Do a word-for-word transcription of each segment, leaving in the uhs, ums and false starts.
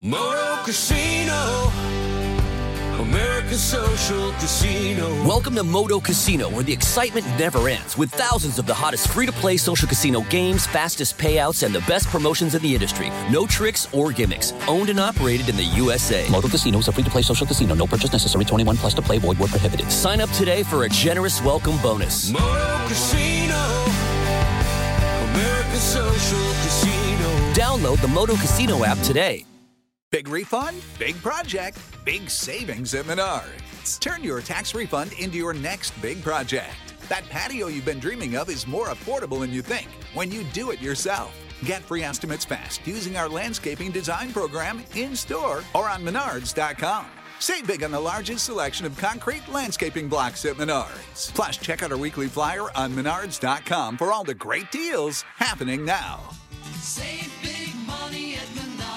Moto Casino, America's social casino. Welcome to Moto Casino, where the excitement never ends, with thousands of the hottest free-to-play social casino games, fastest payouts, and the best promotions in the industry. No tricks or gimmicks. Owned and operated in the U S A. Moto Casino is a free-to-play social casino. No purchase necessary. twenty-one plus to play. Void where prohibited. Sign up today for a generous welcome bonus. Moto Casino, America's social casino. Download the Moto Casino app today. Big refund, big project, big savings at Menards. Turn your tax refund into your next big project. That patio you've been dreaming of is more affordable than you think when you do it yourself. Get free estimates fast using our landscaping design program in-store or on menards dot com. Save big on the largest selection of concrete landscaping blocks at Menards. Plus, check out our weekly flyer on menards dot com for all the great deals happening now. Save big money at Menards.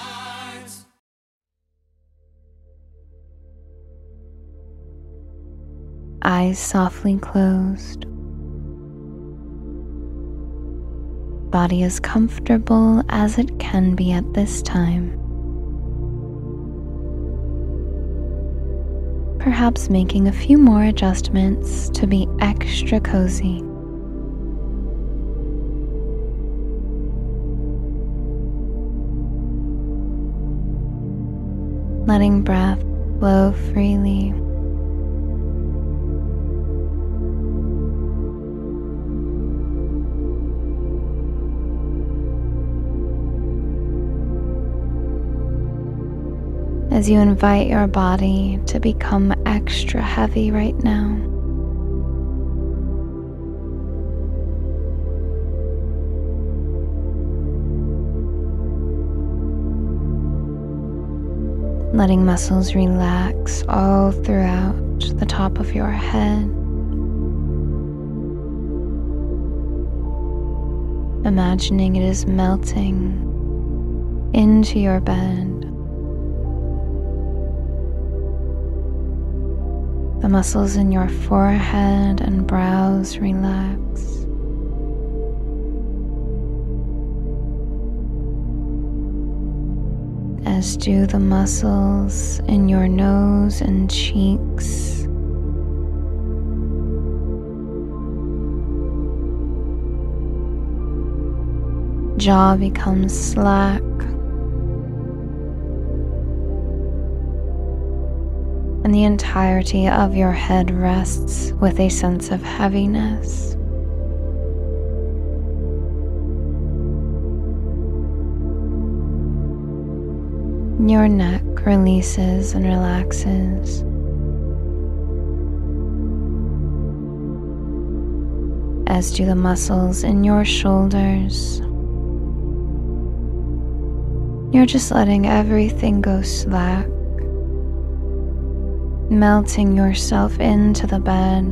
Eyes softly closed. Body as comfortable as it can be at this time. Perhaps making a few more adjustments to be extra cozy. Letting breath flow freely. As you invite your body to become extra heavy right now. Letting muscles relax all throughout the top of your head. Imagining it is melting into your bed. The muscles in your forehead and brows relax. As do the muscles in your nose and cheeks. Jaw becomes slack. And the entirety of your head rests with a sense of heaviness. Your neck releases and relaxes. As do the muscles in your shoulders. You're just letting everything go slack. Melting yourself into the bed.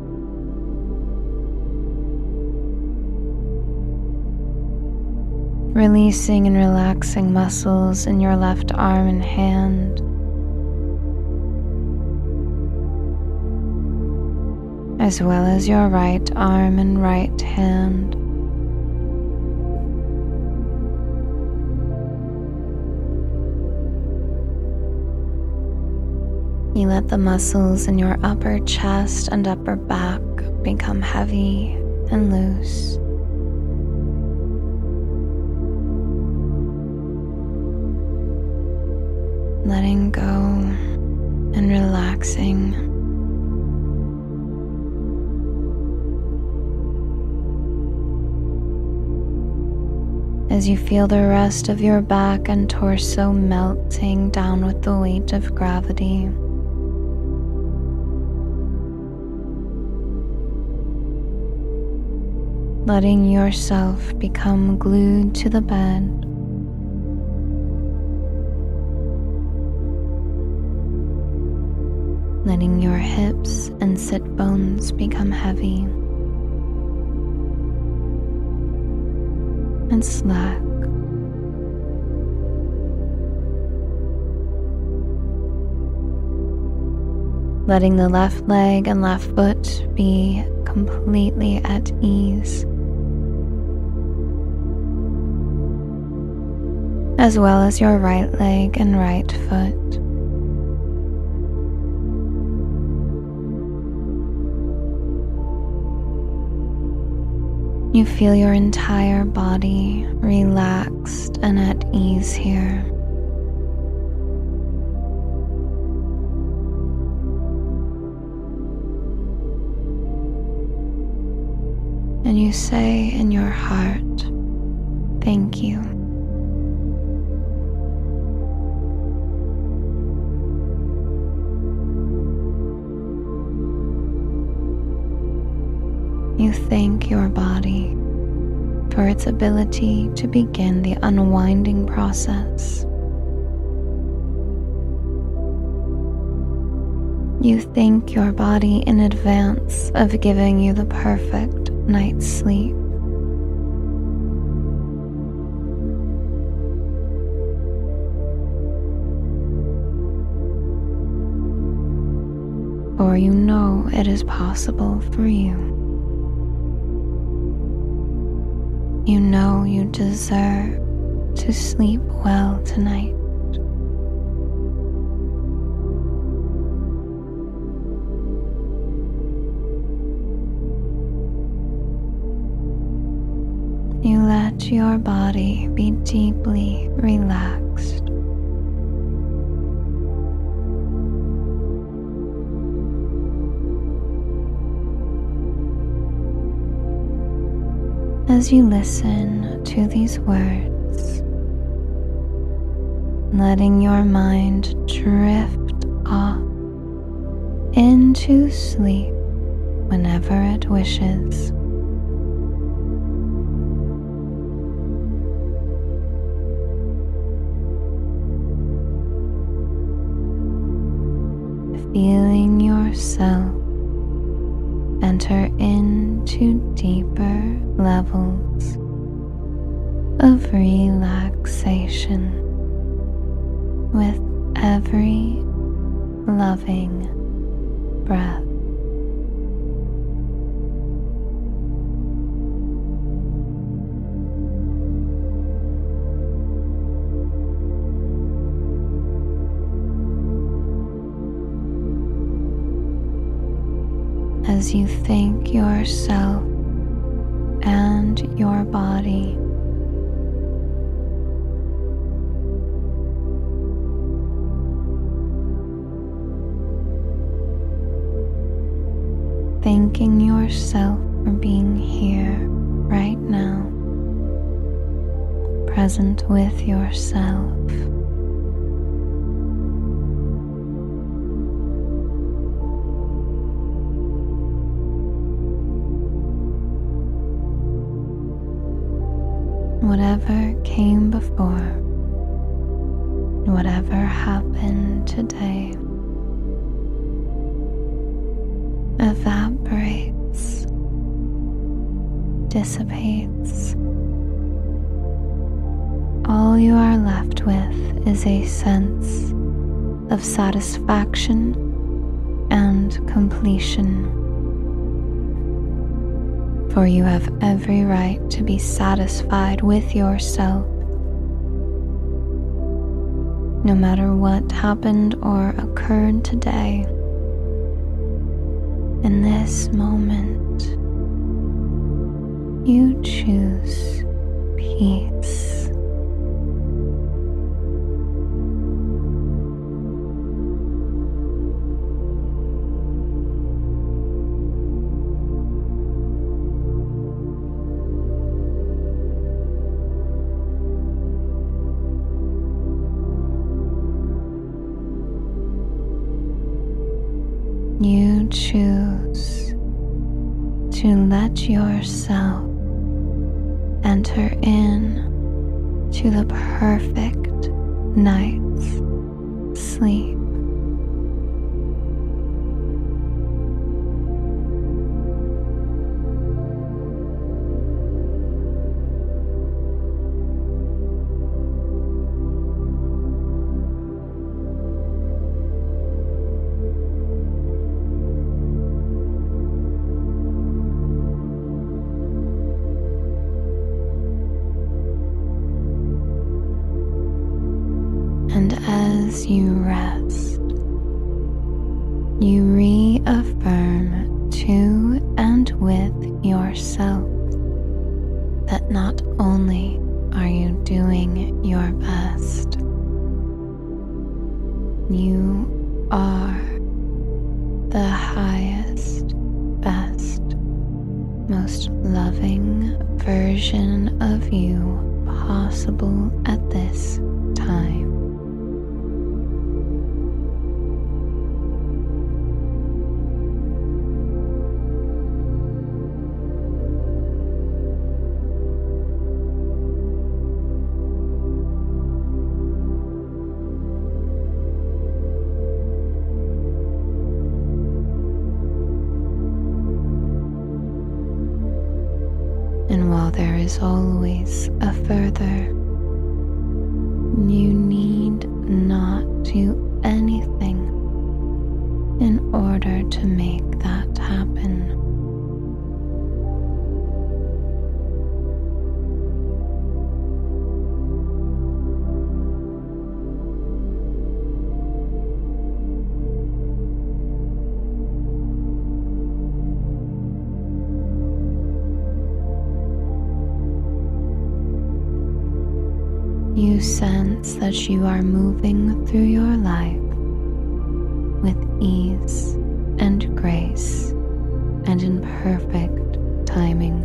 Releasing and relaxing muscles in your left arm and hand. As well as your right arm and right hand. You let the muscles in your upper chest and upper back become heavy and loose. Letting go and relaxing. As you feel the rest of your back and torso melting down with the weight of gravity. Letting yourself become glued to the bed. Letting your hips and sit bones become heavy and slack. Letting the left leg and left foot be completely at ease. as well as your right leg and right foot. You feel your entire body relaxed and at ease here. And you say in your heart, "Thank you." You thank your body for its ability to begin the unwinding process. You thank your body in advance of giving you the perfect night's sleep. For you know it is possible for you. You know you deserve to sleep well tonight. You let your body be deeply relaxed. As you listen to these words, letting your mind drift off into sleep whenever it wishes. Feeling yourself enter into deeper levels of relaxation with every loving breath. As you thank yourself and your body, thanking yourself for being here right now, present with yourself. Whatever came before, whatever happened today, evaporates, dissipates. All you are left with is a sense of satisfaction and completion. For you have every right to be satisfied with yourself, no matter what happened or occurred today. In this moment, you choose peace. You choose to let yourself enter in to the perfect night's sleep. as you rest, you reaffirm to and with yourself that not only are you doing your best, you are the highest, best, most loving version of you possible at this time. And while there is always a further, you need not do anything in order to make that happen. You sense that you are moving through your life with ease and grace and in perfect timing.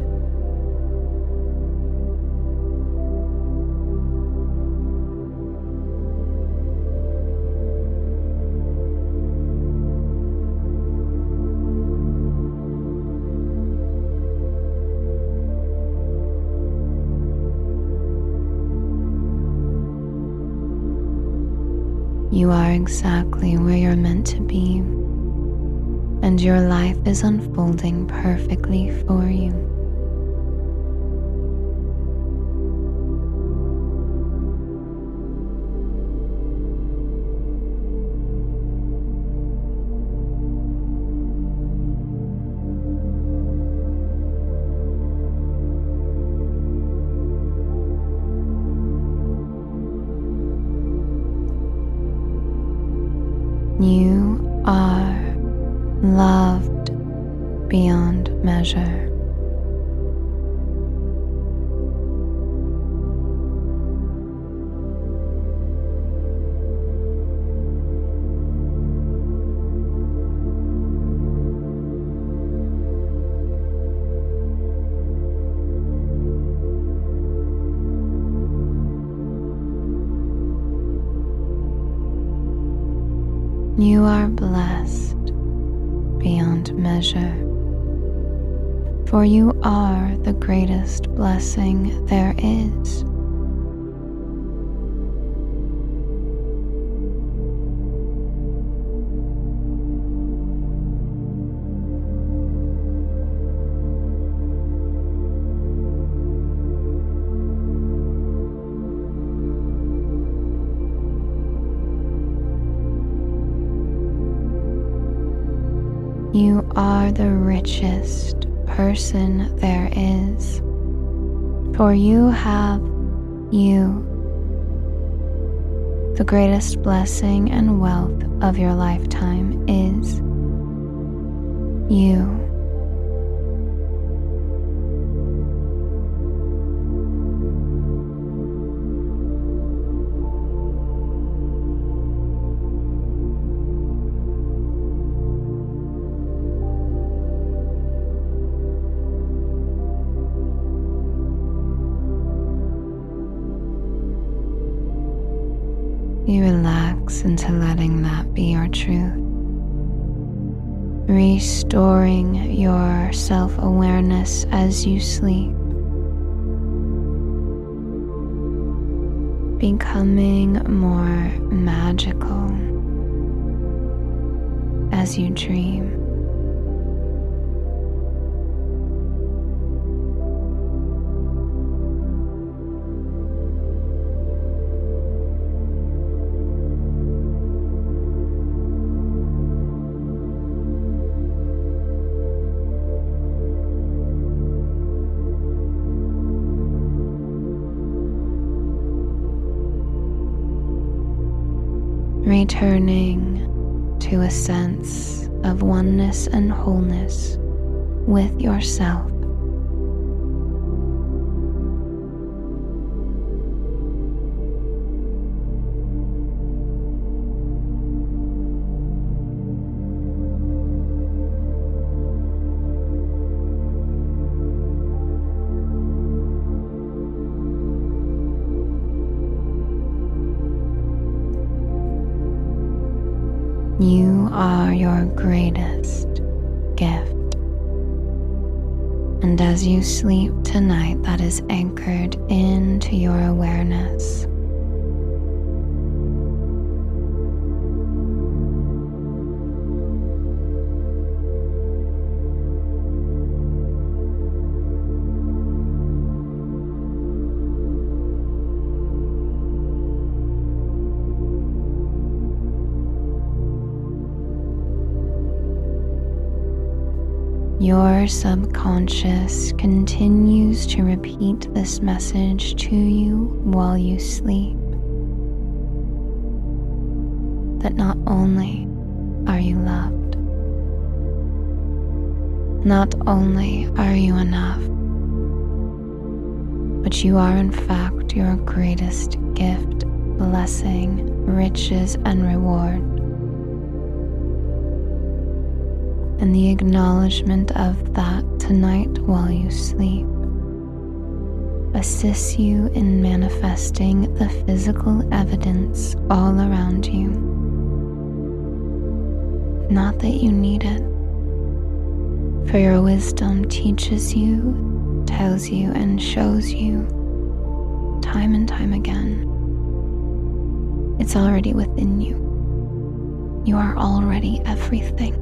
You are exactly where you're meant to be, and your life is unfolding perfectly for you. You are loved beyond measure. You are blessed beyond measure, for you are the greatest blessing there is. You are the richest person there is, for you have you. The greatest blessing and wealth of your lifetime is you. You relax into letting that be your truth, restoring your self-awareness as you sleep, becoming more magical as you dream. returning to a sense of oneness and wholeness with yourself. You are your greatest gift. And as you sleep tonight, that is anchored into your awareness. Your subconscious continues to repeat this message to you while you sleep, that not only are you loved, not only are you enough, but you are in fact your greatest gift, blessing, riches, and reward. And the acknowledgement of that tonight while you sleep assists you in manifesting the physical evidence all around you. Not that you need it, for your wisdom teaches you, tells you, and shows you time and time again. It's already within you. You are already everything.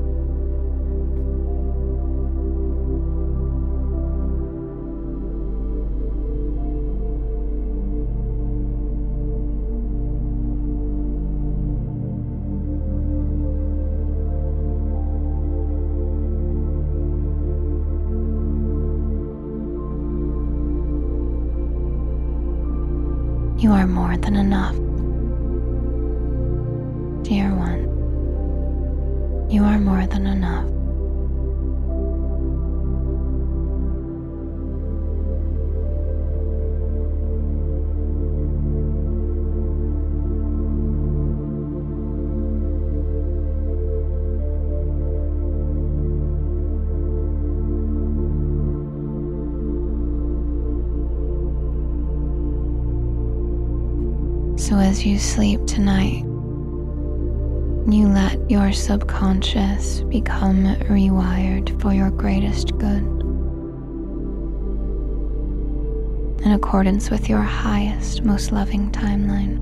You are more than enough. Dear one, you are more than enough. So as you sleep tonight, you let your subconscious become rewired for your greatest good, in accordance with your highest, most loving timeline.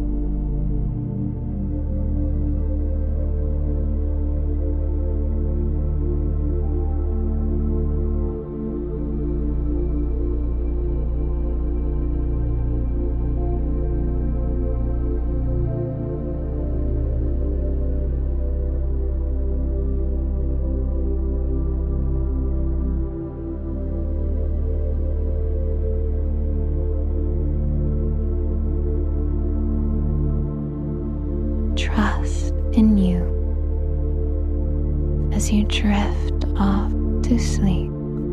Trust in you as you drift off to sleep.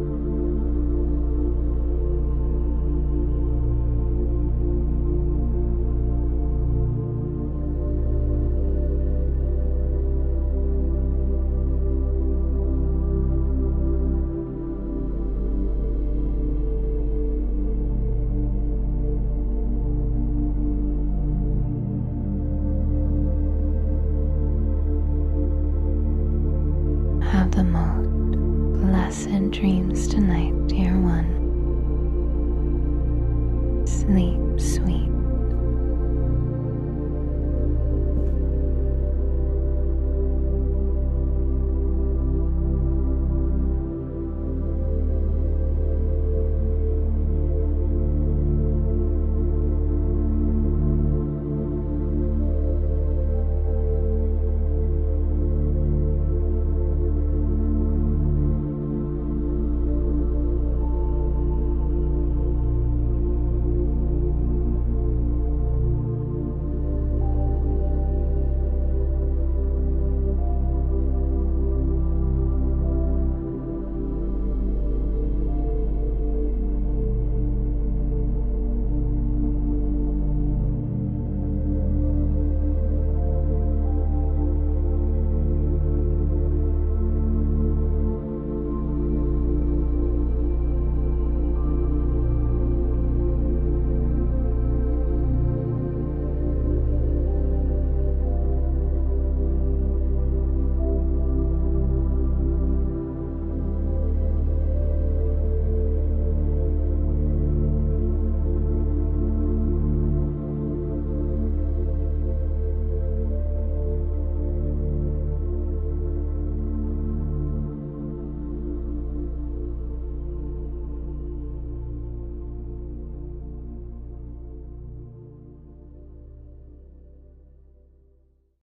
Have the most blessed dreams tonight, dear one. Sleep sweet.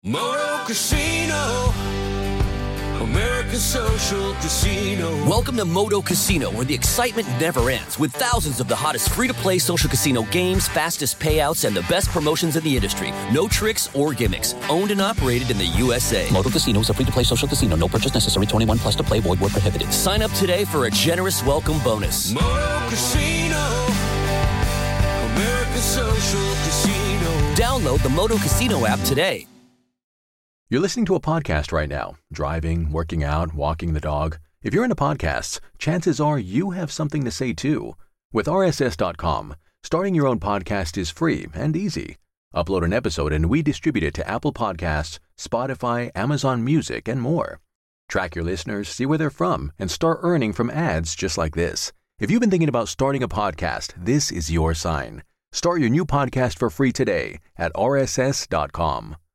Moto Casino. American Social Casino. Welcome to Moto Casino, where the excitement never ends, with thousands of the hottest free-to-play social casino games, fastest payouts, and the best promotions in the industry. No tricks or gimmicks. Owned and operated in the U S A. Moto Casino is a free-to-play social casino. No purchase necessary. twenty-one plus to play. Void where prohibited. Sign up today for a generous welcome bonus. Moto Casino. American Social Casino. Download the Moto Casino app today. You're listening to a podcast right now, driving, working out, walking the dog. If you're into podcasts, chances are you have something to say too. With R S S dot com, starting your own podcast is free and easy. Upload an episode and we distribute it to Apple Podcasts, Spotify, Amazon Music, and more. Track your listeners, see where they're from, and start earning from ads just like this. If you've been thinking about starting a podcast, this is your sign. Start your new podcast for free today at R S S dot com.